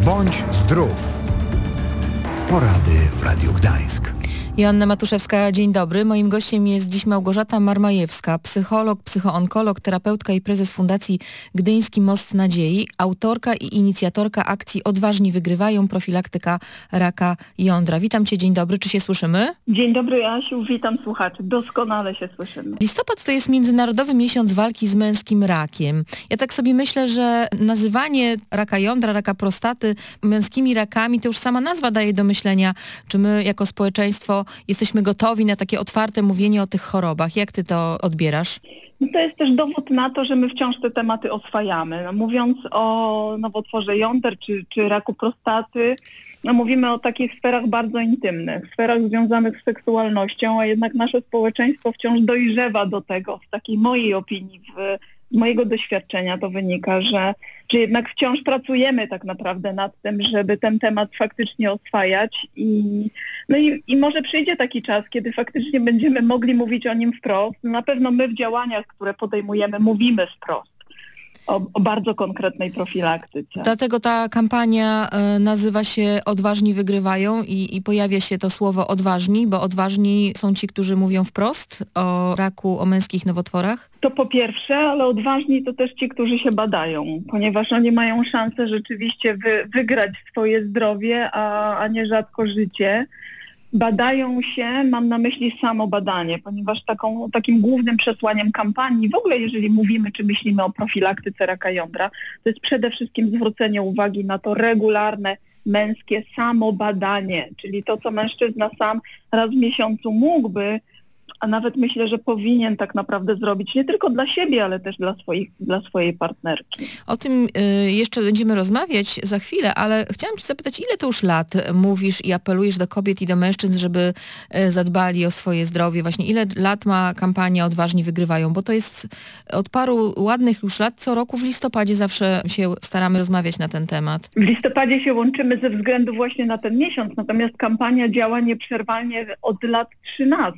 Bądź zdrów. Porady w Radiu Gdańsk. Joanna Matuszewska, dzień dobry. Moim gościem jest dziś Małgorzata Marmajewska, psycholog, psychoonkolog, terapeutka i prezes Fundacji Gdyński Most Nadziei, autorka i inicjatorka akcji Odważni Wygrywają, profilaktyka raka jądra. Witam Cię, dzień dobry. Czy się słyszymy? Dzień dobry, Asiu, witam słuchaczy. Doskonale się słyszymy. Listopad to jest Międzynarodowy Miesiąc Walki z Męskim Rakiem. Ja tak sobie myślę, że nazywanie raka jądra, raka prostaty męskimi rakami, to już sama nazwa daje do myślenia, czy my jako społeczeństwo jesteśmy gotowi na takie otwarte mówienie o tych chorobach. Jak ty to odbierasz? No to jest też dowód na to, że my wciąż te tematy oswajamy. No, mówiąc o nowotworze jąder czy raku prostaty, no mówimy o takich sferach bardzo intymnych, sferach związanych z seksualnością, a jednak nasze społeczeństwo wciąż dojrzewa do tego, w takiej mojej opinii, z mojego doświadczenia to wynika, że jednak wciąż pracujemy tak naprawdę nad tym, żeby ten temat faktycznie oswajać i może przyjdzie taki czas, kiedy faktycznie będziemy mogli mówić o nim wprost. Na pewno my w działaniach, które podejmujemy, mówimy wprost o bardzo konkretnej profilaktyce. Dlatego ta kampania nazywa się Odważni Wygrywają i pojawia się to słowo odważni, bo odważni są ci, którzy mówią wprost o raku, o męskich nowotworach? To po pierwsze, ale odważni to też ci, którzy się badają, ponieważ oni mają szansę rzeczywiście wygrać swoje zdrowie, a nierzadko życie. Badają się, mam na myśli samo badanie, ponieważ takim głównym przesłaniem kampanii, w ogóle jeżeli mówimy czy myślimy o profilaktyce raka jądra, to jest przede wszystkim zwrócenie uwagi na to regularne męskie samobadanie, czyli to, co mężczyzna sam raz w miesiącu mógłby, a nawet myślę, że powinien tak naprawdę zrobić nie tylko dla siebie, ale też dla swojej partnerki. O tym jeszcze będziemy rozmawiać za chwilę, ale chciałam Cię zapytać, ile to już lat mówisz i apelujesz do kobiet i do mężczyzn, żeby zadbali o swoje zdrowie? Właśnie ile lat ma kampania Odważni Wygrywają? Bo to jest od paru ładnych już lat, co roku w listopadzie zawsze się staramy rozmawiać na ten temat. W listopadzie się łączymy ze względu właśnie na ten miesiąc, natomiast kampania działa nieprzerwalnie od lat 13.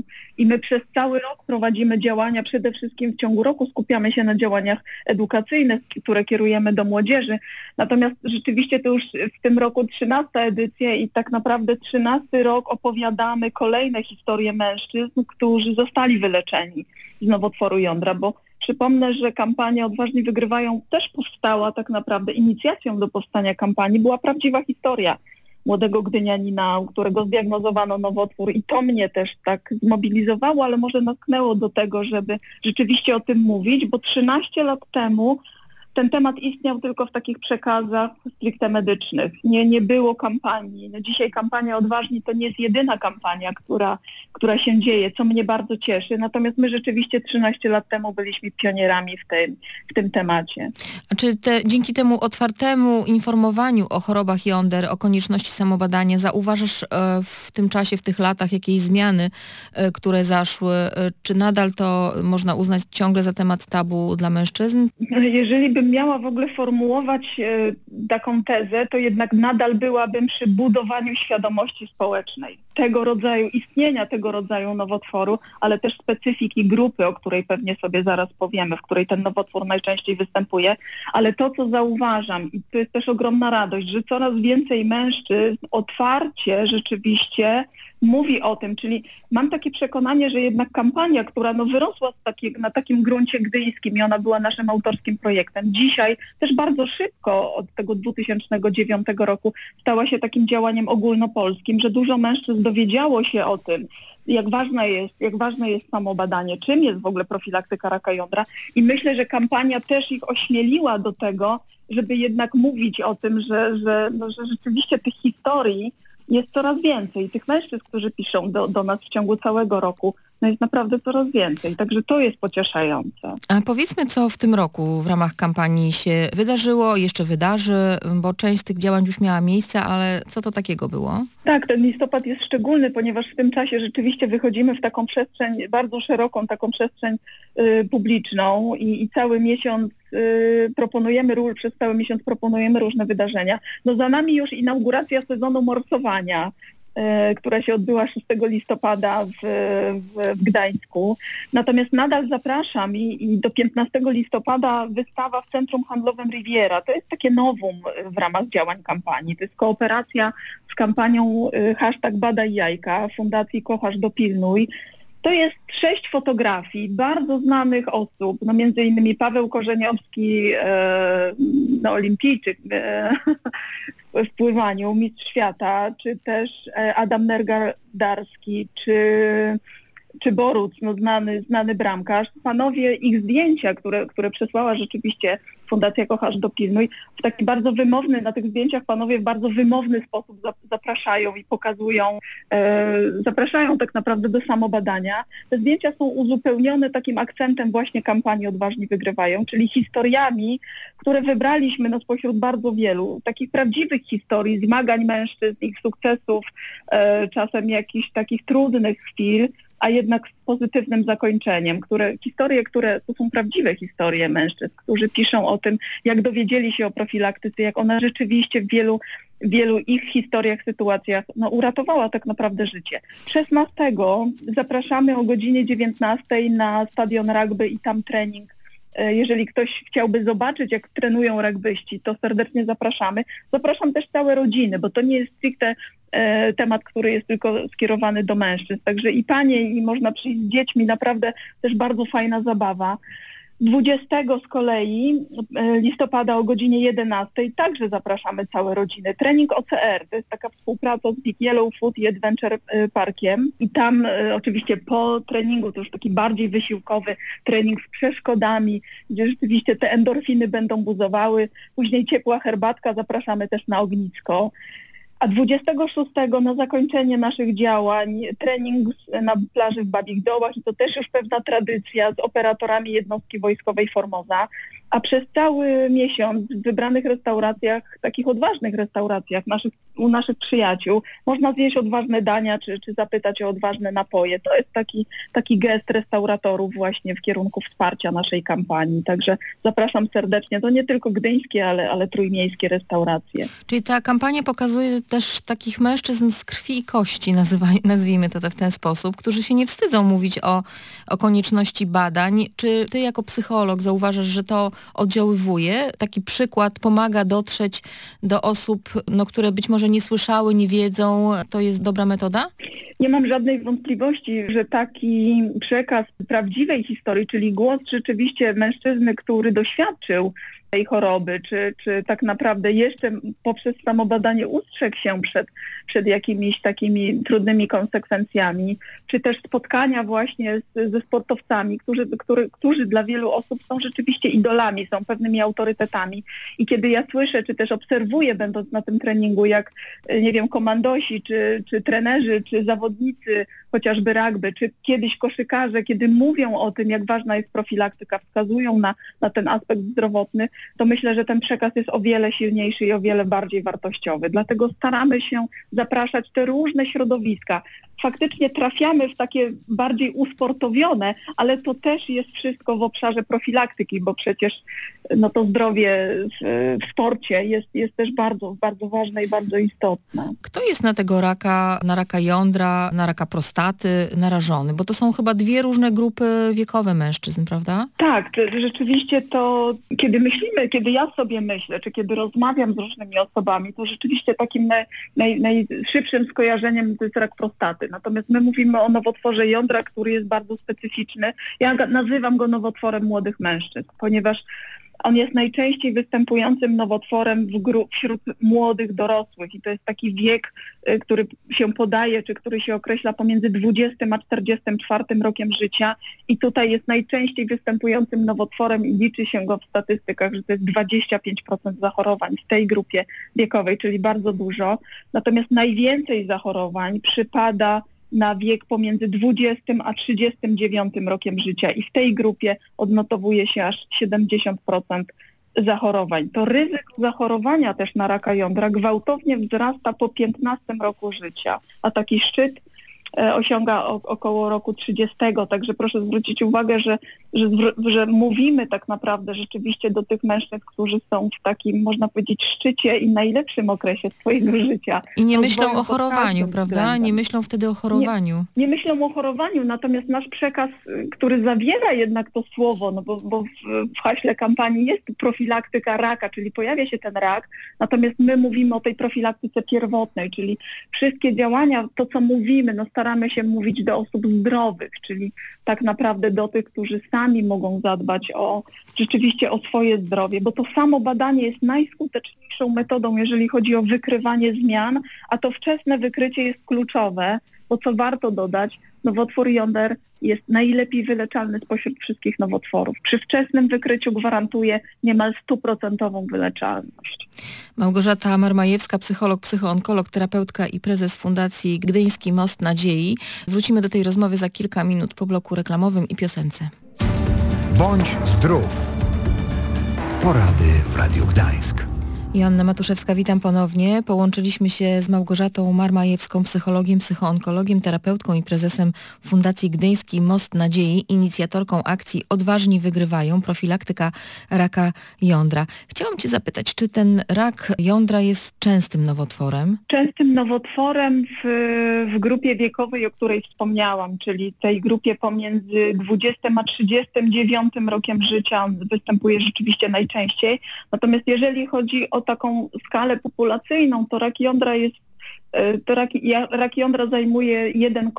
I my przez cały rok prowadzimy działania, przede wszystkim w ciągu roku skupiamy się na działaniach edukacyjnych, które kierujemy do młodzieży. Natomiast rzeczywiście to już w tym roku 13. edycja i tak naprawdę 13. rok opowiadamy kolejne historie mężczyzn, którzy zostali wyleczeni z nowotworu jądra, bo przypomnę, że kampania Odważni Wygrywają też powstała tak naprawdę, inicjacją do powstania kampanii była prawdziwa historia młodego gdynianina, u którego zdiagnozowano nowotwór i to mnie też tak zmobilizowało, ale może natknęło do tego, żeby rzeczywiście o tym mówić, bo 13 lat temu ten temat istniał tylko w takich przekazach stricte medycznych. Nie było kampanii. No dzisiaj kampania Odważni to nie jest jedyna kampania, która się dzieje, co mnie bardzo cieszy. Natomiast my rzeczywiście 13 lat temu byliśmy pionierami w tym temacie. A czy dzięki temu otwartemu informowaniu o chorobach jąder, o konieczności samobadania, zauważasz w tym czasie, w tych latach jakieś zmiany, które zaszły? Czy nadal to można uznać ciągle za temat tabu dla mężczyzn? Jeżeli bym miała w ogóle formułować taką tezę, to jednak nadal byłabym przy budowaniu świadomości społecznej. Istnienia tego rodzaju nowotworu, ale też specyfiki grupy, o której pewnie sobie zaraz powiemy, w której ten nowotwór najczęściej występuje. Ale to, co zauważam, i to jest też ogromna radość, że coraz więcej mężczyzn otwarcie rzeczywiście mówi o tym, czyli mam takie przekonanie, że jednak kampania, która wyrosła na takim gruncie gdyńskim i ona była naszym autorskim projektem, dzisiaj też bardzo szybko od tego 2009 roku stała się takim działaniem ogólnopolskim, że dużo mężczyzn dowiedziało się o tym, jak ważne jest samobadanie, czym jest w ogóle profilaktyka raka jądra i myślę, że kampania też ich ośmieliła do tego, żeby jednak mówić o tym, że rzeczywiście tych historii jest coraz więcej. Tych mężczyzn, którzy piszą do nas w ciągu całego roku, jest naprawdę coraz więcej. Także to jest pocieszające. A powiedzmy, co w tym roku w ramach kampanii się wydarzyło, jeszcze wydarzy, bo część z tych działań już miała miejsce, ale co to takiego było? Tak, ten listopad jest szczególny, ponieważ w tym czasie rzeczywiście wychodzimy w taką przestrzeń, bardzo szeroką taką przestrzeń publiczną i cały miesiąc przez cały miesiąc proponujemy różne wydarzenia. Za nami już inauguracja sezonu morsowania. która się odbyła 6 listopada w Gdańsku. Natomiast nadal zapraszam i do 15 listopada wystawa w Centrum Handlowym Riviera. To jest takie nowum w ramach działań kampanii. To jest kooperacja z kampanią #BadajJajka Fundacji Kochasz Dopilnuj. To jest 6 fotografii bardzo znanych osób, no między innymi Paweł Korzeniowski, olimpijczyk w pływaniu, mistrz świata, czy też Adam Nergardarski, czy Boruc, znany bramkarz. Panowie, ich zdjęcia, które przesłała rzeczywiście Fundacja Kochasz Dopilnuj, w taki bardzo wymowny, na tych zdjęciach panowie w bardzo wymowny sposób zapraszają i pokazują, zapraszają tak naprawdę do samobadania. Te zdjęcia są uzupełnione takim akcentem właśnie kampanii Odważni Wygrywają, czyli historiami, które wybraliśmy spośród bardzo wielu, takich prawdziwych historii, zmagań mężczyzn, ich sukcesów, czasem jakichś takich trudnych chwil, a jednak z pozytywnym zakończeniem. Historie, które to są prawdziwe historie mężczyzn, którzy piszą o tym, jak dowiedzieli się o profilaktyce, jak ona rzeczywiście w wielu ich historiach, sytuacjach uratowała tak naprawdę życie. 16 zapraszamy o godzinie 19 na stadion rugby i tam trening. Jeżeli ktoś chciałby zobaczyć, jak trenują rugbyści, to serdecznie zapraszamy. Zapraszam też całe rodziny, bo to nie jest stricte temat, który jest tylko skierowany do mężczyzn. Także i panie, i można przyjść z dziećmi, naprawdę też bardzo fajna zabawa. 20 z kolei listopada o godzinie 11 także zapraszamy całe rodziny. Trening OCR, to jest taka współpraca z Big Yellow Food i Adventure Parkiem i tam oczywiście po treningu, to już taki bardziej wysiłkowy trening z przeszkodami, gdzie rzeczywiście te endorfiny będą buzowały, później ciepła herbatka, zapraszamy też na ognisko. A 26 na zakończenie naszych działań trening na plaży w Babich Dołach i to też już pewna tradycja z operatorami jednostki wojskowej Formosa. A przez cały miesiąc w wybranych restauracjach, takich odważnych restauracjach u naszych przyjaciół, można zjeść odważne dania czy zapytać o odważne napoje. To jest taki gest restauratorów właśnie w kierunku wsparcia naszej kampanii. Także zapraszam serdecznie. To nie tylko gdyńskie, ale trójmiejskie restauracje. Czyli ta kampania pokazuje też takich mężczyzn z krwi i kości, nazwijmy to w ten sposób, którzy się nie wstydzą mówić o konieczności badań. Czy ty jako psycholog zauważasz, że to oddziaływuje? Taki przykład pomaga dotrzeć do osób, które być może nie słyszały, nie wiedzą. To jest dobra metoda? Nie mam żadnej wątpliwości, że taki przekaz prawdziwej historii, czyli głos rzeczywiście mężczyzny, który doświadczył tej choroby, czy tak naprawdę jeszcze poprzez samobadanie ustrzegł się przed jakimiś takimi trudnymi konsekwencjami, czy też spotkania właśnie ze sportowcami, którzy dla wielu osób są rzeczywiście idolami, są pewnymi autorytetami. I kiedy ja słyszę, czy też obserwuję, będąc na tym treningu, jak, nie wiem, komandosi, czy trenerzy, czy zawodnicy, chociażby rugby, czy kiedyś koszykarze, kiedy mówią o tym, jak ważna jest profilaktyka, wskazują na ten aspekt zdrowotny, to myślę, że ten przekaz jest o wiele silniejszy i o wiele bardziej wartościowy. Dlatego staramy się zapraszać te różne środowiska. Faktycznie trafiamy w takie bardziej usportowione, ale to też jest wszystko w obszarze profilaktyki, bo przecież to zdrowie w sporcie jest też bardzo, bardzo ważne i bardzo istotne. Kto jest na tego raka, na raka jądra, na raka prostaty narażony? Bo to są chyba dwie różne grupy wiekowe mężczyzn, prawda? Tak, rzeczywiście to, kiedy ja sobie myślę, czy kiedy rozmawiam z różnymi osobami, to rzeczywiście takim najszybszym skojarzeniem to jest rak prostaty. Natomiast my mówimy o nowotworze jądra, który jest bardzo specyficzny. Ja nazywam go nowotworem młodych mężczyzn, ponieważ on jest najczęściej występującym nowotworem wśród młodych dorosłych i to jest taki wiek, który się podaje, czy który się określa pomiędzy 20 a 44 rokiem życia i tutaj jest najczęściej występującym nowotworem i liczy się go w statystykach, że to jest 25% zachorowań w tej grupie wiekowej, czyli bardzo dużo. Natomiast najwięcej zachorowań przypada na wiek pomiędzy 20 a 39 rokiem życia i w tej grupie odnotowuje się aż 70% zachorowań. To ryzyko zachorowania też na raka jądra gwałtownie wzrasta po 15 roku życia, a taki szczyt osiąga około roku 30, także proszę zwrócić uwagę, że że mówimy tak naprawdę rzeczywiście do tych mężczyzn, którzy są w takim, można powiedzieć, szczycie i najlepszym okresie swojego życia. I nie myślą Rozwoju o pod chorowaniu, każdym prawda? względem. Nie myślą wtedy o chorowaniu. Nie myślą o chorowaniu, natomiast nasz przekaz, który zawiera jednak to słowo, no bo w haśle kampanii jest profilaktyka raka, czyli pojawia się ten rak, natomiast my mówimy o tej profilaktyce pierwotnej, czyli wszystkie działania, to co mówimy, no staramy się mówić do osób zdrowych, czyli tak naprawdę do tych, którzy sami mogą zadbać rzeczywiście o swoje zdrowie, bo to samo badanie jest najskuteczniejszą metodą, jeżeli chodzi o wykrywanie zmian, a to wczesne wykrycie jest kluczowe, bo co warto dodać, nowotwór jąder jest najlepiej wyleczalny spośród wszystkich nowotworów. Przy wczesnym wykryciu gwarantuje niemal 100% wyleczalność. Małgorzata Marmajewska, psycholog, psychoonkolog, terapeutka i prezes Fundacji Gdyński Most Nadziei. Wrócimy do tej rozmowy za kilka minut po bloku reklamowym i piosence. Bądź zdrów. Porady w Radiu Gdańsk. Joanna Matuszewska, witam ponownie. Połączyliśmy się z Małgorzatą Marmajewską, psychologiem, psychoonkologiem, terapeutką i prezesem Fundacji Gdyński Most Nadziei, inicjatorką akcji Odważni Wygrywają, profilaktyka raka jądra. Chciałam Cię zapytać, czy ten rak jądra jest częstym nowotworem? Częstym nowotworem w grupie wiekowej, o której wspomniałam, czyli tej grupie pomiędzy 20 a 39 rokiem życia, on występuje rzeczywiście najczęściej. Natomiast jeżeli chodzi o taką skalę populacyjną, to rak jądra zajmuje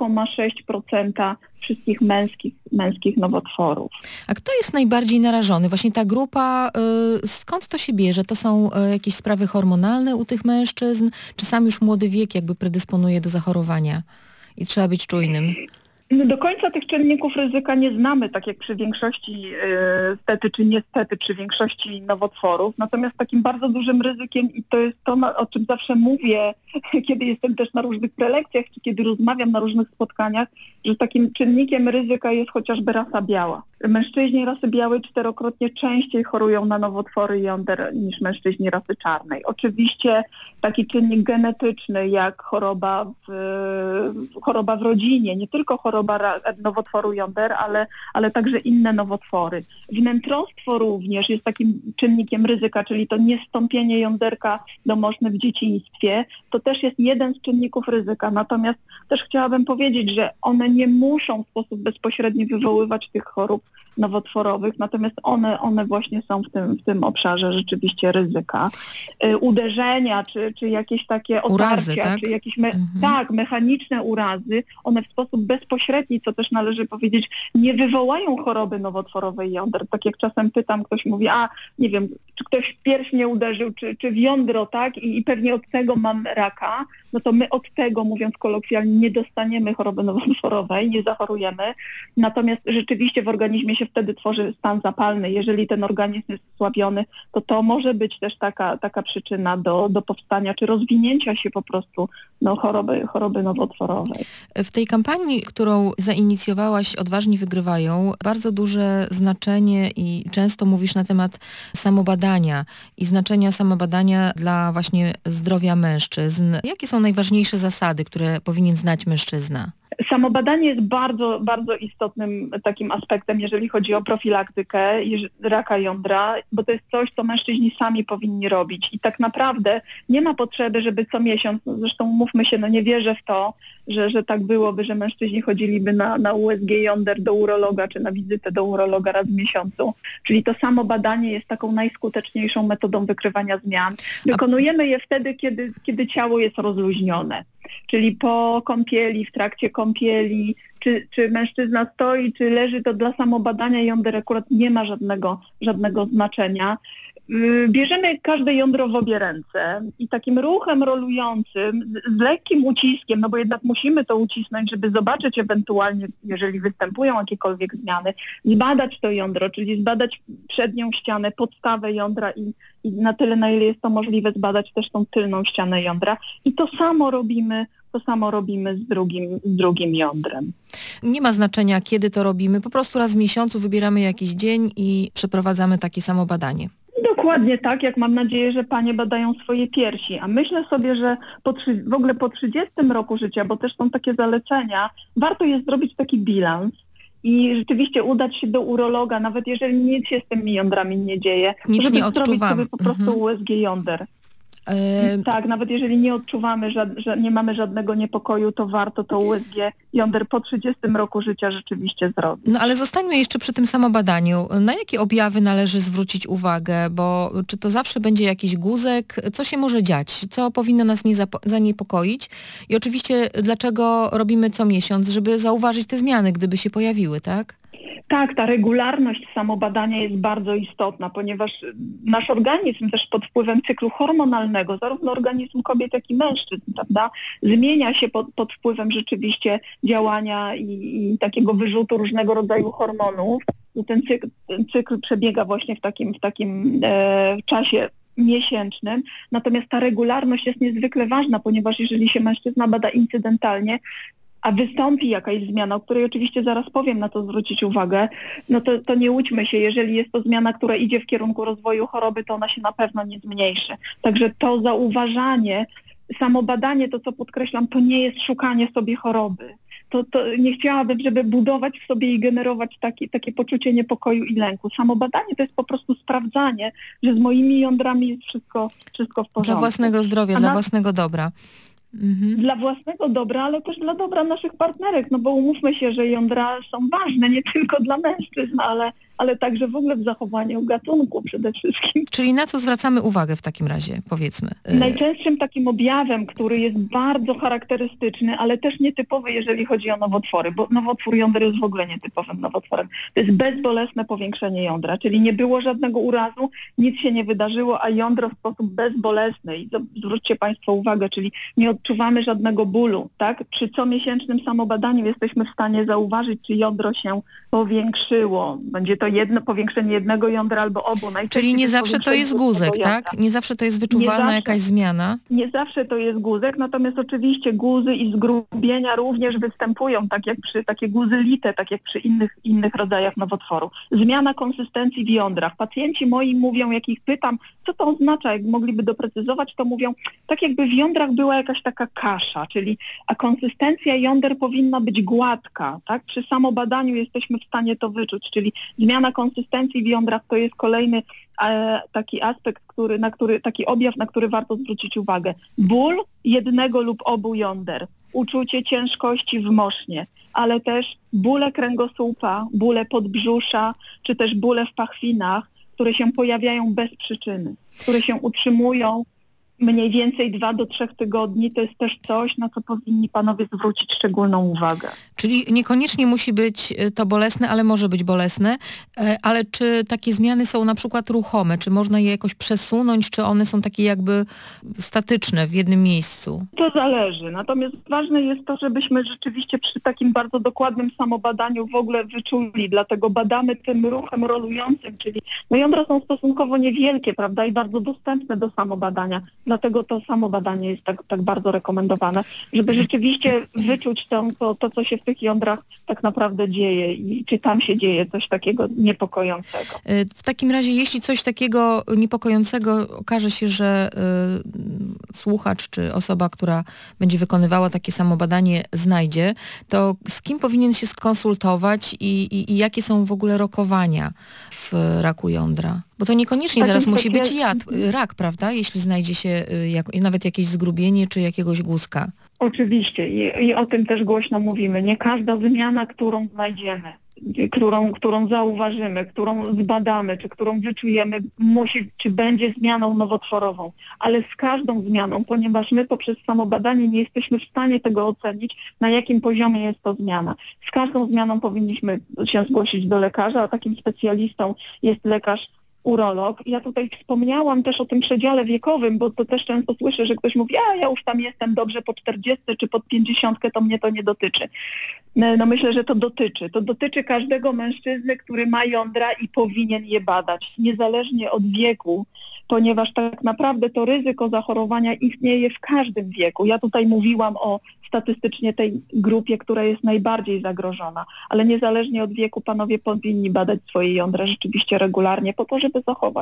1,6% wszystkich męskich nowotworów. A kto jest najbardziej narażony? Właśnie ta grupa, skąd to się bierze? To są jakieś sprawy hormonalne u tych mężczyzn? Czy sam już młody wiek jakby predysponuje do zachorowania i trzeba być czujnym? No do końca tych czynników ryzyka nie znamy, tak jak przy większości, stety czy niestety, przy większości nowotworów. Natomiast takim bardzo dużym ryzykiem, i to jest to, o czym zawsze mówię, kiedy jestem też na różnych prelekcjach, czy kiedy rozmawiam na różnych spotkaniach, że takim czynnikiem ryzyka jest chociażby rasa biała. Mężczyźni rasy białej 4-krotnie częściej chorują na nowotwory jąder niż mężczyźni rasy czarnej. Oczywiście taki czynnik genetyczny jak choroba w rodzinie, nie tylko choroba nowotworu jąder, ale także inne nowotwory. Wnętrostwo również jest takim czynnikiem ryzyka, czyli to niestąpienie jąderka domożne w dzieciństwie. To też jest jeden z czynników ryzyka. Natomiast też chciałabym powiedzieć, że one nie muszą w sposób bezpośredni wywoływać tych chorób nowotworowych, natomiast one właśnie są w tym obszarze rzeczywiście ryzyka. Uderzenia, czy jakieś takie urazy, otarcia, tak? czy jakieś mechaniczne urazy, one w sposób bezpośredni, co też należy powiedzieć, nie wywołają choroby nowotworowej jąder. Tak jak czasem pytam, ktoś mówi, nie wiem, czy ktoś w pierś mnie uderzył, czy w jądro, tak? I pewnie od tego mam raka, no to my od tego, mówiąc kolokwialnie, nie dostaniemy choroby nowotworowej, nie zachorujemy. Natomiast rzeczywiście w organizmie się wtedy tworzy stan zapalny. Jeżeli ten organizm jest osłabiony, to może być też taka przyczyna do powstania czy rozwinięcia się po prostu choroby nowotworowej. W tej kampanii, którą zainicjowałaś, Odważni Wygrywają, bardzo duże znaczenie i często mówisz na temat samobadania i znaczenia samobadania dla właśnie zdrowia mężczyzn. Jakie są najważniejsze zasady, które powinien znać mężczyzna? Samobadanie jest bardzo, bardzo istotnym takim aspektem, jeżeli chodzi o profilaktykę raka jądra, bo to jest coś, co mężczyźni sami powinni robić. I tak naprawdę nie ma potrzeby, żeby co miesiąc, zresztą mówmy się, nie wierzę w to, że tak byłoby, że mężczyźni chodziliby na USG jąder do urologa, czy na wizytę do urologa raz w miesiącu. Czyli to samo badanie jest taką najskuteczniejszą metodą wykrywania zmian. Wykonujemy je wtedy, kiedy ciało jest rozluźnione. Czyli po kąpieli, w trakcie kąpieli, czy mężczyzna stoi, czy leży, to dla samobadania jąder akurat nie ma żadnego znaczenia. Bierzemy każde jądro w obie ręce i takim ruchem rolującym, z lekkim uciskiem, no bo jednak musimy to ucisnąć, żeby zobaczyć ewentualnie, jeżeli występują jakiekolwiek zmiany, zbadać to jądro, czyli zbadać przednią ścianę, podstawę jądra i na tyle, na ile jest to możliwe, zbadać też tą tylną ścianę jądra. I to samo robimy z drugim jądrem. Nie ma znaczenia, kiedy to robimy, po prostu raz w miesiącu wybieramy jakiś dzień i przeprowadzamy takie samo badanie. Dokładnie tak, jak mam nadzieję, że panie badają swoje piersi. A myślę sobie, że w ogóle po 30 roku życia, bo też są takie zalecenia, warto jest zrobić taki bilans i rzeczywiście udać się do urologa, nawet jeżeli nic się z tymi jądrami nie dzieje, Nic żeby nie zrobić odczuwamy. sobie po prostu USG jąder. Tak, nawet jeżeli nie odczuwamy, że nie mamy żadnego niepokoju, to warto to USG jąder po 30 roku życia rzeczywiście zrobić. No ale zostańmy jeszcze przy tym samobadaniu. Na jakie objawy należy zwrócić uwagę? Bo czy to zawsze będzie jakiś guzek? Co się może dziać? Co powinno nas zaniepokoić? I oczywiście dlaczego robimy co miesiąc, żeby zauważyć te zmiany, gdyby się pojawiły, tak? Tak, ta regularność samobadania jest bardzo istotna, ponieważ nasz organizm też pod wpływem cyklu hormonalnego, zarówno organizm kobiet, jak i mężczyzn, prawda, zmienia się pod wpływem rzeczywiście działania i takiego wyrzutu różnego rodzaju hormonów. I ten cykl przebiega właśnie w takim czasie miesięcznym, natomiast ta regularność jest niezwykle ważna, ponieważ jeżeli się mężczyzna bada incydentalnie, a wystąpi jakaś zmiana, o której oczywiście zaraz powiem, na to zwrócić uwagę, no to nie łudźmy się, jeżeli jest to zmiana, która idzie w kierunku rozwoju choroby, to ona się na pewno nie zmniejszy. Także to zauważanie, samobadanie, to co podkreślam, to nie jest szukanie sobie choroby. To nie chciałabym, żeby budować w sobie i generować takie poczucie niepokoju i lęku. Samobadanie to jest po prostu sprawdzanie, że z moimi jądrami jest wszystko w porządku. Dla własnego zdrowia, dla własnego dobra. Dla własnego dobra, ale też dla dobra naszych partnerek, no bo umówmy się, że jądra są ważne nie tylko dla mężczyzn, ale także w ogóle w zachowaniu gatunku przede wszystkim. Czyli na co zwracamy uwagę w takim razie, powiedzmy? Najczęstszym takim objawem, który jest bardzo charakterystyczny, ale też nietypowy, jeżeli chodzi o nowotwory, bo nowotwór jąder jest w ogóle nietypowym nowotworem. To jest bezbolesne powiększenie jądra, czyli nie było żadnego urazu, nic się nie wydarzyło, a jądro w sposób bezbolesny, i zwróćcie Państwo uwagę, czyli nie odczuwamy żadnego bólu, tak? Przy comiesięcznym samobadaniu jesteśmy w stanie zauważyć, czy jądro się powiększyło. Będzie to powiększenie jednego jądra albo obu. Czyli nie zawsze to jest guzek, tak? Nie zawsze to jest wyczuwalna jakaś zmiana? Nie zawsze to jest guzek, natomiast oczywiście guzy i zgrubienia również występują, tak jak przy takie guzy lite, tak jak przy innych rodzajach nowotworu. Zmiana konsystencji w jądrach. Pacjenci moi mówią, jak ich pytam, co to oznacza, jak mogliby doprecyzować, to mówią, tak jakby w jądrach była jakaś taka kasza, a konsystencja jąder powinna być gładka, tak? Przy samobadaniu jesteśmy w stanie to wyczuć, czyli zmiana konsystencji w jądrach to jest kolejny taki aspekt, taki objaw, na który warto zwrócić uwagę. Ból jednego lub obu jąder, uczucie ciężkości w mosznie, ale też bóle kręgosłupa, bóle podbrzusza, czy też bóle w pachwinach, które się pojawiają bez przyczyny, które się utrzymują mniej więcej 2 do 3 tygodni, to jest też coś, na co powinni panowie zwrócić szczególną uwagę. Czyli niekoniecznie musi być to bolesne, ale może być bolesne, ale czy takie zmiany są na przykład ruchome? Czy można je jakoś przesunąć, czy one są takie jakby statyczne w jednym miejscu? To zależy, natomiast ważne jest to, żebyśmy rzeczywiście przy takim bardzo dokładnym samobadaniu w ogóle wyczuli, dlatego badamy tym ruchem rolującym, czyli jądra są stosunkowo niewielkie, prawda, i bardzo dostępne do samobadania. Dlatego to samobadanie jest tak bardzo rekomendowane, żeby rzeczywiście wyczuć to, co się w tych jądrach tak naprawdę dzieje i czy tam się dzieje coś takiego niepokojącego. W takim razie, jeśli coś takiego niepokojącego okaże się, że słuchacz czy osoba, która będzie wykonywała takie samobadanie, znajdzie, to z kim powinien się skonsultować i jakie są w ogóle rokowania w raku jądra? Bo to niekoniecznie zaraz musi być rak, prawda? Jeśli znajdzie się nawet jakieś zgrubienie czy jakiegoś guzka. Oczywiście i o tym też głośno mówimy. Nie każda zmiana, którą znajdziemy, którą zauważymy, którą zbadamy, czy którą wyczujemy, czy będzie zmianą nowotworową. Ale z każdą zmianą, ponieważ my poprzez samobadanie nie jesteśmy w stanie tego ocenić, na jakim poziomie jest to zmiana. Z każdą zmianą powinniśmy się zgłosić do lekarza, a takim specjalistą jest lekarz urolog. Ja tutaj wspomniałam też o tym przedziale wiekowym, bo to też często słyszę, że ktoś mówi, ja już tam jestem dobrze po 40 czy pod 50, to mnie to nie dotyczy. No myślę, że to dotyczy. To dotyczy każdego mężczyzny, który ma jądra i powinien je badać, niezależnie od wieku, ponieważ tak naprawdę to ryzyko zachorowania istnieje w każdym wieku. Ja tutaj mówiłam o statystycznie tej grupie, która jest najbardziej zagrożona, ale niezależnie od wieku panowie powinni badać swoje jądra rzeczywiście regularnie po to, żeby zachować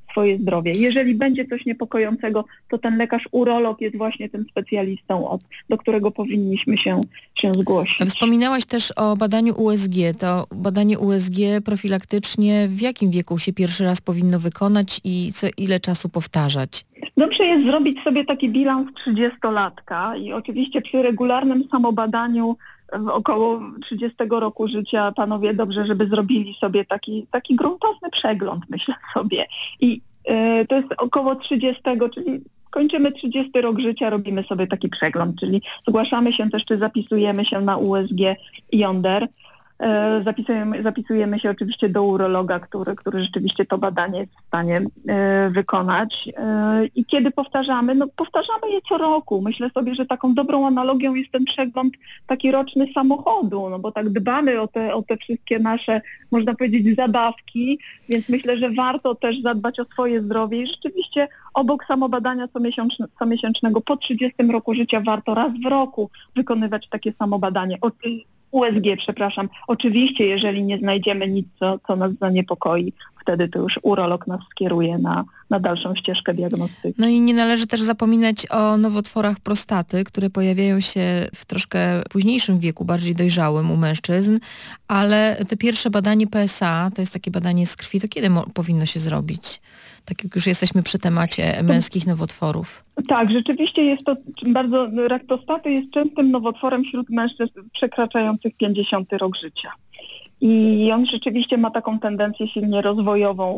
swoje zdrowie. Jeżeli będzie coś niepokojącego, to ten lekarz urolog jest właśnie tym specjalistą, do którego powinniśmy się zgłosić. Wspominałaś też o badaniu USG. To badanie USG profilaktycznie w jakim wieku się pierwszy raz powinno wykonać i ile czasu powtarzać? Dobrze jest zrobić sobie taki bilans 30-latka i oczywiście przy regularnym samobadaniu w około 30 roku życia panowie dobrze, żeby zrobili sobie taki gruntowny przegląd, myślę sobie. I to jest około 30, czyli kończymy 30 rok życia, robimy sobie taki przegląd, czyli zgłaszamy się też, czy zapisujemy się na USG Yonder. Zapisujemy się oczywiście do urologa, który rzeczywiście to badanie jest w stanie wykonać. I kiedy powtarzamy? No powtarzamy je co roku. Myślę sobie, że taką dobrą analogią jest ten przegląd taki roczny samochodu, no bo tak dbamy o te wszystkie nasze, można powiedzieć, zabawki, więc myślę, że warto też zadbać o swoje zdrowie i rzeczywiście obok samobadania comiesięcznego po 30 roku życia warto raz w roku wykonywać takie samobadanie. USG, przepraszam. Oczywiście, jeżeli nie znajdziemy nic, co nas zaniepokoi, wtedy to już urolog nas skieruje na dalszą ścieżkę diagnostyki. No i nie należy też zapominać o nowotworach prostaty, które pojawiają się w troszkę późniejszym wieku, bardziej dojrzałym u mężczyzn, ale te pierwsze badanie PSA, to jest takie badanie z krwi, to kiedy powinno się zrobić? Tak jak już jesteśmy przy temacie męskich nowotworów. Tak, rzeczywiście jest to bardzo, rak prostaty jest częstym nowotworem wśród mężczyzn przekraczających 50 rok życia. I on rzeczywiście ma taką tendencję silnie rozwojową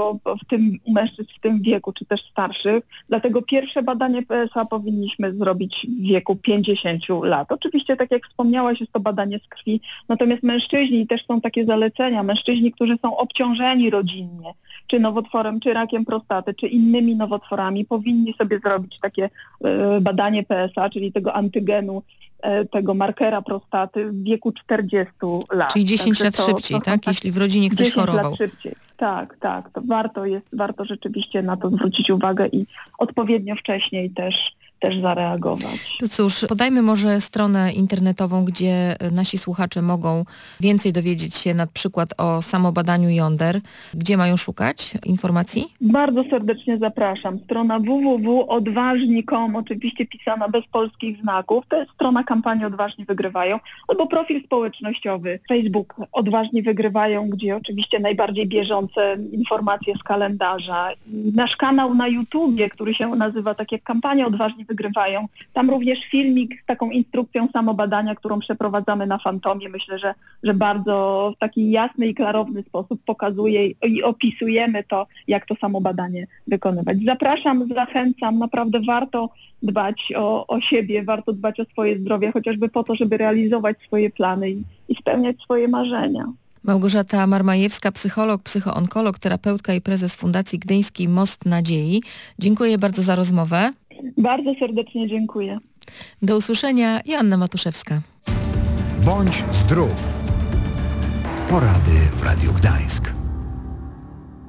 u mężczyzn w tym wieku, czy też starszych. Dlatego pierwsze badanie PSA powinniśmy zrobić w wieku 50 lat. Oczywiście, tak jak wspomniałaś, jest to badanie z krwi, natomiast mężczyźni, i też są takie zalecenia, mężczyźni, którzy są obciążeni rodzinnie, czy nowotworem, czy rakiem prostaty, czy innymi nowotworami, powinni sobie zrobić takie badanie PSA, czyli tego antygenu, tego markera prostaty w wieku 40 lat. Czyli 10 lat szybciej, tak? Jeśli w rodzinie ktoś chorował. 10 lat szybciej. Tak. To warto rzeczywiście na to zwrócić uwagę i odpowiednio wcześniej też zareagować. To cóż, podajmy może stronę internetową, gdzie nasi słuchacze mogą więcej dowiedzieć się na przykład o samobadaniu Yonder. Gdzie mają szukać informacji? Bardzo serdecznie zapraszam. Strona www.odważni.com, oczywiście pisana bez polskich znaków. To jest strona kampanii Odważni Wygrywają, albo profil społecznościowy Facebook Odważni Wygrywają, gdzie oczywiście najbardziej bieżące informacje z kalendarza. I nasz kanał na YouTubie, który się nazywa tak jak kampania Odważni Wygrywają. Tam również filmik z taką instrukcją samobadania, którą przeprowadzamy na Fantomie. Myślę, że bardzo w taki jasny i klarowny sposób pokazuje i opisujemy to, jak to samobadanie wykonywać. Zapraszam, zachęcam, naprawdę warto dbać o siebie, warto dbać o swoje zdrowie, chociażby po to, żeby realizować swoje plany i spełniać swoje marzenia. Małgorzata Marmajewska, psycholog, psychoonkolog, terapeutka i prezes Fundacji Gdyński Most Nadziei. Dziękuję bardzo za rozmowę. Bardzo serdecznie dziękuję. Do usłyszenia. Joanna Matuszewska. Bądź zdrów. Porady w Radiu Gdańsk.